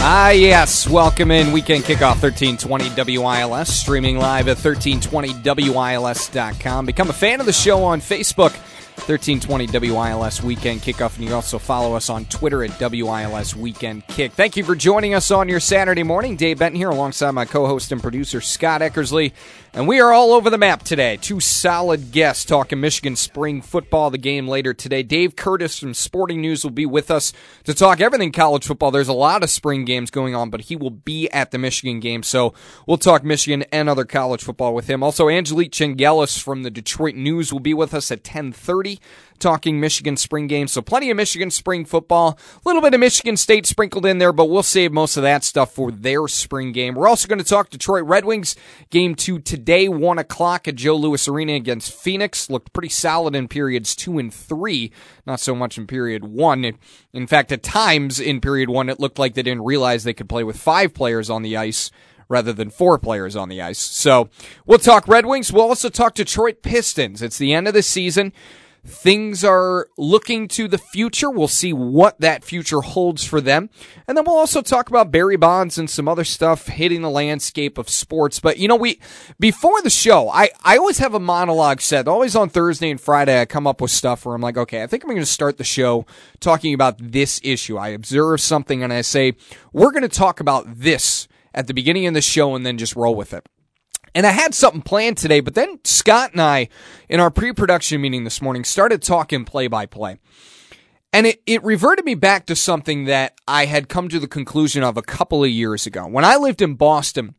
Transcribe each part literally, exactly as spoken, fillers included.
Ah, yes. Welcome in. Weekend Kickoff, thirteen twenty W I L S. Streaming live at thirteen twenty W I L S dot com. Become a fan of the show on Facebook, thirteen twenty W I L S Weekend Kickoff. And you can also follow us on Twitter at W I L S Weekend Kick. Thank you for joining us on your Saturday morning. Dave Benton here alongside my co-host and producer, Scott Eckersley. And we are all over the map today. Two solid guests talking Michigan spring football, the game later today. Dave Curtis from Sporting News will be with us to talk everything college football. There's a lot of spring games going on, but he will be at the Michigan game. So we'll talk Michigan and other college football with him. Also, Angelique Chengelis from the Detroit News will be with us at ten thirty. Talking Michigan spring games. So plenty of Michigan spring football. A little bit of Michigan State sprinkled in there, but we'll save most of that stuff for their spring game. We're also going to talk Detroit Red Wings. Game two today, one o'clock at Joe Louis Arena against Phoenix. Looked pretty solid in periods two and three. Not so much in period one. In fact, at times in period one, it looked like they didn't realize they could play with five players on the ice rather than four players on the ice. So we'll talk Red Wings. We'll also talk Detroit Pistons. It's the end of the season. Things are looking to the future. We'll see what that future holds for them. And then we'll also talk about Barry Bonds and some other stuff hitting the landscape of sports. But, you know, we before the show, I, I always have a monologue set. Always on Thursday and Friday, I come up with stuff where I'm like, okay, I think I'm going to start the show talking about this issue. I observe something and I say, we're going to talk about this at the beginning of the show and then just roll with it. And I had something planned today, but then Scott and I, in our pre-production meeting this morning, started talking play-by-play. And it, it reverted me back to something that I had come to the conclusion of a couple of years ago. When I lived in Boston,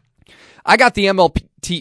I got the M L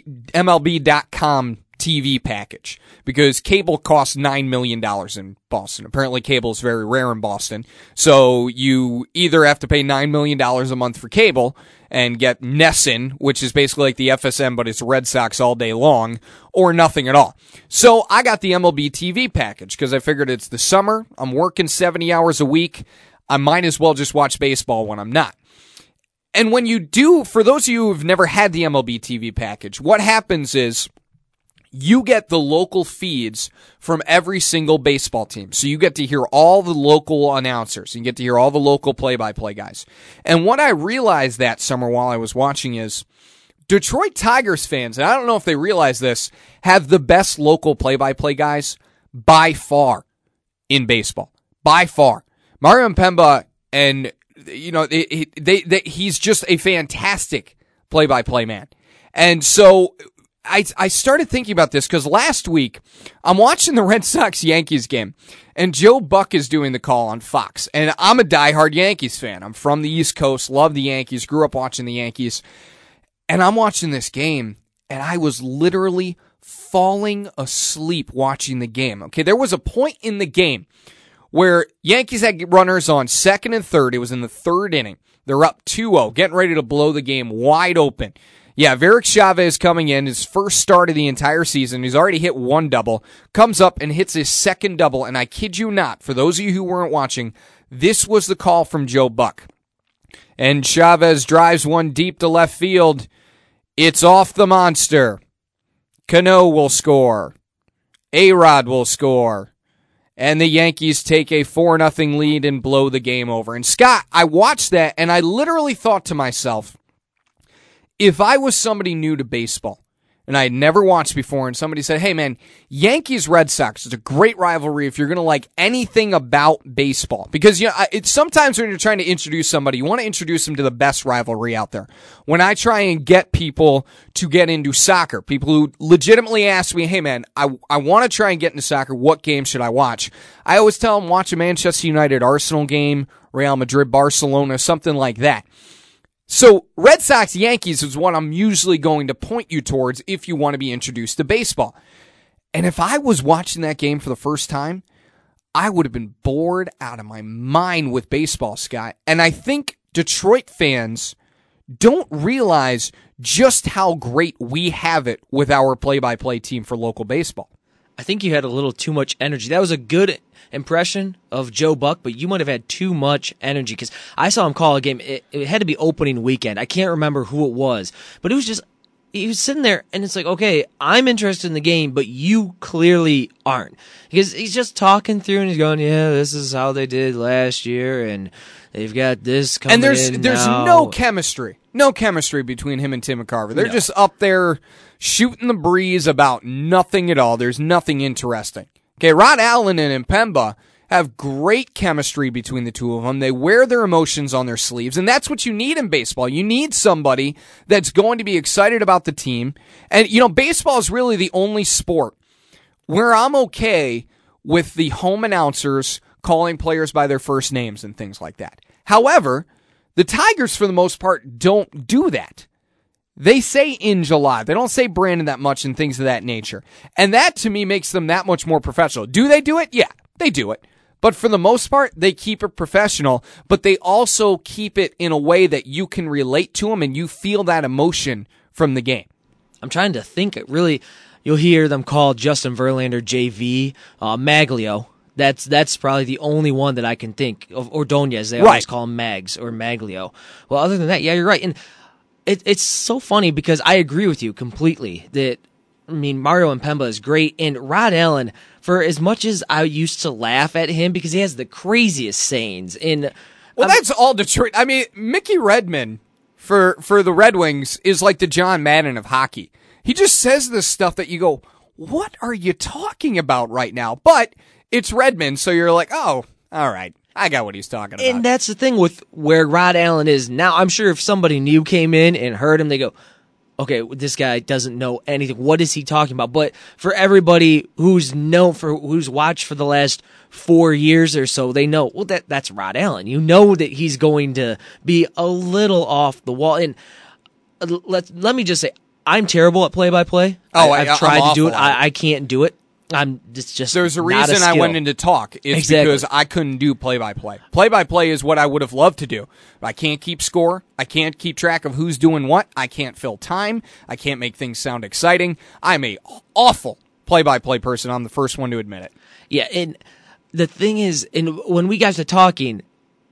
B dot com T V package because cable costs nine million dollars in Boston. Apparently cable is very rare in Boston. So you either have to pay nine million dollars a month for cable and get NESN, which is basically like the F S M, but it's Red Sox all day long, or nothing at all. So I got the M L B T V package because I figured it's the summer. I'm working seventy hours a week. I might as well just watch baseball when I'm not. And when you do, for those of you who've never had the M L B T V package, what happens is you get the local feeds from every single baseball team. So you get to hear all the local announcers. You get to hear all the local play-by-play guys. And what I realized that summer while I was watching is Detroit Tigers fans, and I don't know if they realize this, have the best local play-by-play guys by far in baseball. By far. Mario Mpemba, and, you know, they, they, they, he's just a fantastic play-by-play man. And so I I started thinking about this because last week I'm watching the Red Sox-Yankees game, and Joe Buck is doing the call on Fox. And I'm a diehard Yankees fan. I'm from the East Coast, love the Yankees, grew up watching the Yankees. And I'm watching this game, and I was literally falling asleep watching the game. Okay, there was a point in the game where Yankees had runners on second and third. It was in the third inning. They're up two oh, getting ready to blow the game wide open. Yeah, Varick Chavez coming in, his first start of the entire season. He's already hit one double, comes up and hits his second double. And I kid you not, for those of you who weren't watching, this was the call from Joe Buck. And Chavez drives one deep to left field. It's off the monster. Cano will score. A-Rod will score. And the Yankees take a four nothing lead and blow the game over. And Scott, I watched that and I literally thought to myself, if I was somebody new to baseball and I had never watched before and somebody said, hey man, Yankees-Red Sox is a great rivalry if you're going to like anything about baseball. Because you know, it's sometimes when you're trying to introduce somebody, you want to introduce them to the best rivalry out there. When I try and get people to get into soccer, people who legitimately ask me, hey man, I, I want to try and get into soccer, what game should I watch? I always tell them watch a Manchester United-Arsenal game, Real Madrid-Barcelona, something like that. So Red Sox-Yankees is what I'm usually going to point you towards if you want to be introduced to baseball. And if I was watching that game for the first time, I would have been bored out of my mind with baseball, Scott. And I think Detroit fans don't realize just how great we have it with our play-by-play team for local baseball. I think you had a little too much energy. That was a good impression of Joe Buck, but you might have had too much energy because I saw him call a game. It, it had to be opening weekend. I can't remember who it was, but it was just he was sitting there, and it's like, okay, I'm interested in the game, but you clearly aren't. Because he's just talking through, and he's going, yeah, this is how they did last year, and they've got this coming And there's in there's now. no chemistry. No chemistry between him and Tim McCarver. They're No. just up there shooting the breeze about nothing at all. There's nothing interesting. Okay, Rod Allen and Impemba have great chemistry between the two of them. They wear their emotions on their sleeves, and that's what you need in baseball. You need somebody that's going to be excited about the team. And, you know, baseball is really the only sport where I'm okay with the home announcers calling players by their first names and things like that. However, the Tigers, for the most part, don't do that. They say in July. They don't say Brandon that much and things of that nature. And that, to me, makes them that much more professional. Do they do it? Yeah, they do it. But for the most part, they keep it professional, but they also keep it in a way that you can relate to them and you feel that emotion from the game. I'm trying to think. Really, you'll hear them call Justin Verlander J V, uh, Maglio. That's that's probably the only one that I can think of. Ordonez, they Right. always call him Mags or Maglio. Well, other than that, yeah, you're right. And it, it's so funny because I agree with you completely that, I mean, Mario Impemba is great, and Rod Allen, for as much as I used to laugh at him because he has the craziest sayings. And Well, that's all Detroit. I mean, Mickey Redmond for for the Red Wings is like the John Madden of hockey. He just says this stuff that you go, what are you talking about right now? But it's Redmond, so you're like, oh, all right. I got what he's talking about. And that's the thing with where Rod Allen is now. I'm sure if somebody new came in and heard him, they go, okay, this guy doesn't know anything. What is he talking about? But for everybody who's known for who's watched for the last four years or so, they know, well, that that's Rod Allen. You know that he's going to be a little off the wall. And let let me just say, I'm terrible at play-by-play. Oh, I, I've I- tried I'm to do it. awful at it. I, I can't do it. I'm it's just There's a not reason I skill. went into talk. It's Exactly. because I couldn't do play-by-play. Play-by-play is what I would have loved to do. But I can't keep score. I can't keep track of who's doing what. I can't fill time. I can't make things sound exciting. I'm a awful play-by-play person. I'm the first one to admit it. Yeah, and the thing is, and when we guys are talking,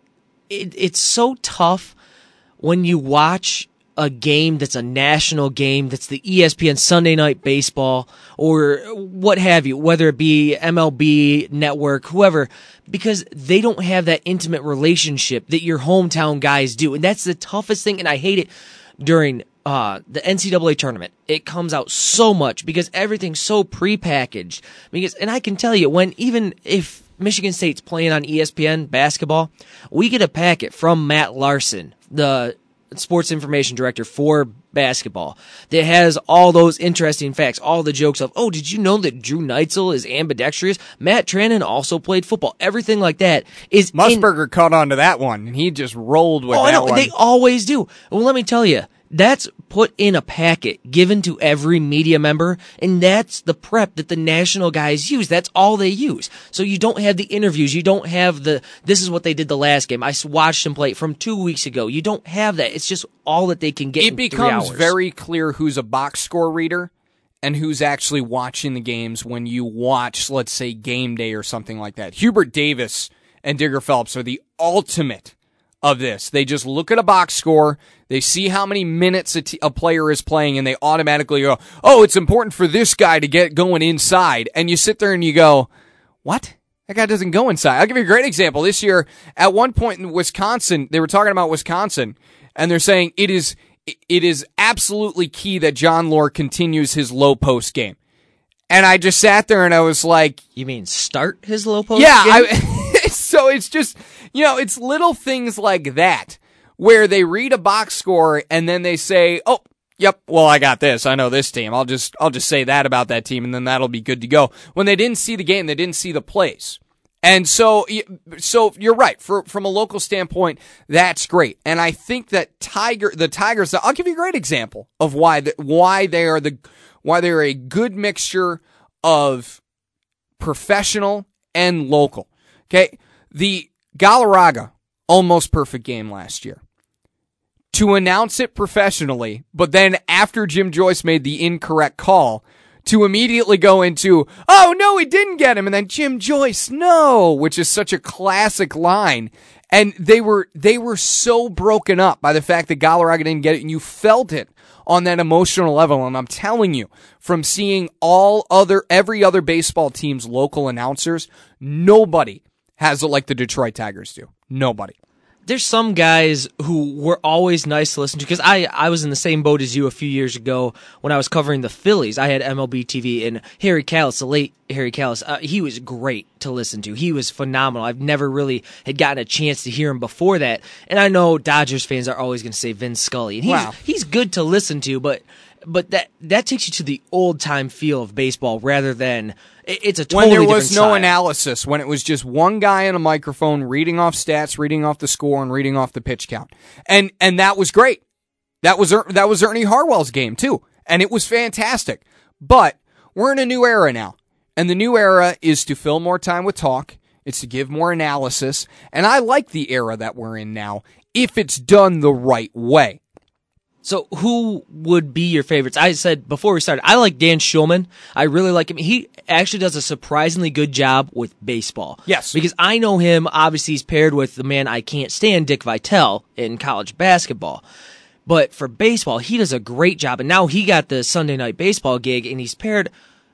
it, it's so tough when you watch a game that's a national game, that's the E S P N Sunday Night Baseball, or what have you, whether it be M L B Network, whoever, because they don't have that intimate relationship that your hometown guys do. And that's the toughest thing, and I hate it during uh, the N C double A tournament. It comes out so much because everything's so prepackaged. Because, and I can tell you, when even if Michigan State's playing on E S P N basketball, we get a packet from Matt Larson, the sports information director for basketball, that has all those interesting facts, all the jokes of, oh, did you know that Drew Neitzel is ambidextrous? Matt Trannon also played football. Everything like that is Musburger in- caught on to that one, and he just rolled with oh, that I know, one. they always do. Well, let me tell you, that's put in a packet given to every media member, and that's the prep that the national guys use. That's all they use. So you don't have the interviews. You don't have the, this is what they did the last game. I watched them play from two weeks ago. You don't have that. It's just all that they can get It in three becomes hours. very clear who's a box score reader and who's actually watching the games when you watch, let's say, Game Day or something like that. Hubert Davis and Digger Phelps are the ultimate of this. They just look at a box score, they see how many minutes a, t- a player is playing, and they automatically go, oh, it's important for this guy to get going inside. And you sit there and you go, what? That guy doesn't go inside. I'll give you a great example. This year, at one point in Wisconsin, they were talking about Wisconsin, and they're saying it is it is absolutely key that John Lore continues his low post game. And I just sat there and I was like, You mean start his low post yeah, game? I, so it's just, you know, it's little things like that where they read a box score and then they say, oh, yep, well, I got this. I know this team. I'll just I'll just say that about that team, and then that'll be good to go. When they didn't see the game, they didn't see the plays. And so so you're right. For, from a local standpoint, that's great. And I think that Tiger the Tigers, I'll give you a great example of why the, why they are the why they're a good mixture of professional and local. Okay? The Galarraga almost perfect game last year. To announce it professionally, but then after Jim Joyce made the incorrect call, to immediately go into, oh, no, he didn't get him, and then Jim Joyce, no, which is such a classic line. And they were they were so broken up by the fact that Galarraga didn't get it, and you felt it on that emotional level. And I'm telling you, from seeing all other every other baseball team's local announcers, nobody has it like the Detroit Tigers do. Nobody. There's some guys who were always nice to listen to, because I, I was in the same boat as you a few years ago when I was covering the Phillies. I had M L B T V, and Harry Kalas, the late Harry Kalas, uh, he was great to listen to. He was phenomenal. I've never really had gotten a chance to hear him before that. And I know Dodgers fans are always going to say Vin Scully, and he's Wow. he's good to listen to, but but that that takes you to the old time feel of baseball rather than it, it's a totally When there different was no style. analysis, when it was just one guy in a microphone reading off stats, reading off the score, and reading off the pitch count, and and that was great. That was Er- that was Ernie Harwell's game too, and it was fantastic. But we're in a new era now, and the new era is to fill more time with talk. It's to give more analysis, and I like the era that we're in now if it's done the right way. So who would be your favorites? I said before we started, I like Dan Schulman. I really like him. He actually does a surprisingly good job with baseball. Yes. Because I know him, obviously he's paired with the man I can't stand, Dick Vitale, in college basketball. But for baseball, he does a great job. And now he got the Sunday Night Baseball gig, and he's paired...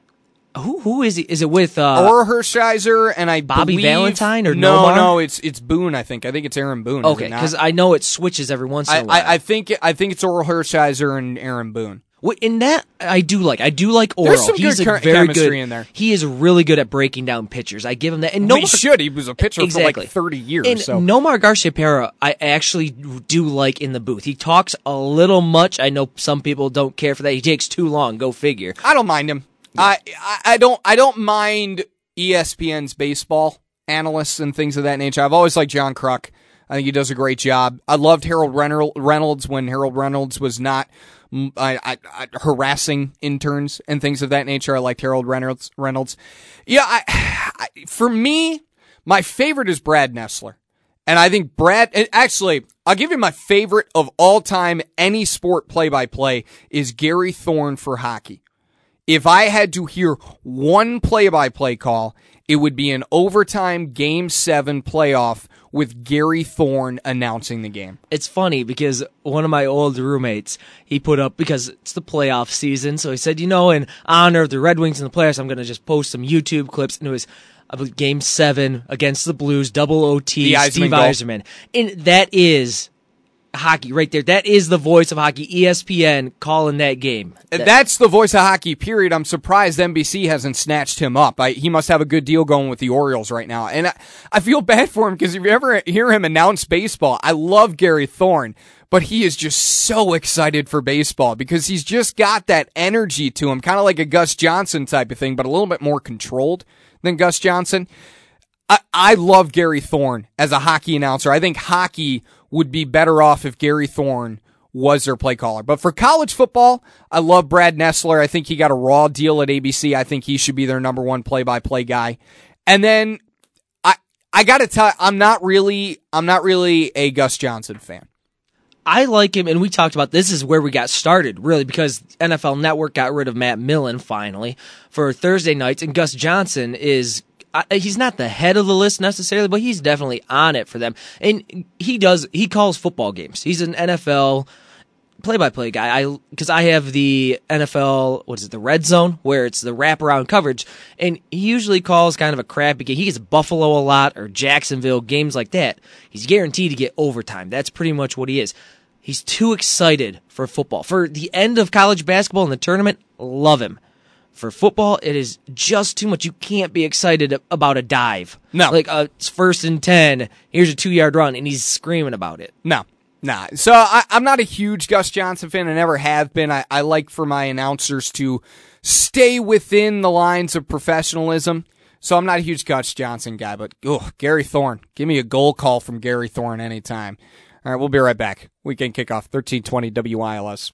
Who Who is he? Is it with... Uh, Or Hershiser, and I Bobby believe, Valentine or no, Nomar? no, it's it's Boone. I think I think it's Aaron Boone. Okay, because I know it switches every once in I, a while. I, I think I think it's Oral Hershiser and Aaron Boone. Well, in that, I do like. I do like Oral. There's some He's good a chem- very chemistry good, in there. He is really good at breaking down pitchers. I give him that. And Well, he Nomar- should. He was a pitcher exactly. for like thirty years. And so Nomar Garciaparra, I actually do like in the booth. He talks a little much. I know some people don't care for that. He takes too long. Go figure. I don't mind him. I, I I don't I don't mind E S P N's baseball analysts and things of that nature. I've always liked John Kruk. I think he does a great job. I loved Harold Reynolds when Harold Reynolds was not mm, I, I, I, harassing interns and things of that nature. I liked Harold Reynolds. Reynolds. Yeah, I, I, for me, my favorite is Brad Nessler. And I think Brad, actually, I'll give you my favorite of all time, any sport play-by-play, is Gary Thorne for hockey. If I had to hear one play-by-play call, it would be an overtime Game seven playoff with Gary Thorne announcing the game. It's funny because one of my old roommates, he put up, because it's the playoff season, so he said, you know, in honor of the Red Wings and the playoffs, I'm going to just post some YouTube clips, and it was I believe, Game seven against the Blues, double O T, The Steve Yzerman goal. Yzerman. And that is hockey right there. That is the voice of hockey. E S P N calling that game. That- That's the voice of hockey, period. I'm surprised N B C hasn't snatched him up. I, he must have a good deal going with the Orioles right now. And I, I feel bad for him because if you ever hear him announce baseball, I love Gary Thorne, but he is just so excited for baseball because he's just got that energy to him, kind of like a Gus Johnson type of thing, but a little bit more controlled than Gus Johnson. I, I love Gary Thorne as a hockey announcer. I think hockey would be better off if Gary Thorne was their play caller. But for college football, I love Brad Nessler. I think he got a raw deal at A B C. I think he should be their number one play-by-play guy. And then I I got to tell you, I'm not really I'm not really a Gus Johnson fan. I like him, and we talked about this is where we got started, really, because N F L Network got rid of Matt Millen, finally, for Thursday nights, and Gus Johnson is, uh, he's not the head of the list necessarily, but he's definitely on it for them, and he does, he calls football games. He's an N F L play-by-play guy, I because I have the N F L, what is it, the Red Zone, where it's the wraparound coverage, and he usually calls kind of a crappy game. He gets Buffalo a lot, or Jacksonville, games like that. He's guaranteed to get overtime. That's pretty much what he is. He's too excited for football. For the end of college basketball in the tournament, love him. For football, it is just too much. You can't be excited about a dive. No. Like, uh, it's first and ten, here's a two-yard run, and he's screaming about it. No. Nah. So I, I'm not a huge Gus Johnson fan. I never have been. I, I like for my announcers to stay within the lines of professionalism. So I'm not a huge Gus Johnson guy, but ugh, Gary Thorne. Give me a goal call from Gary Thorne anytime. All right, we'll be right back. Weekend kickoff, thirteen twenty W I L S.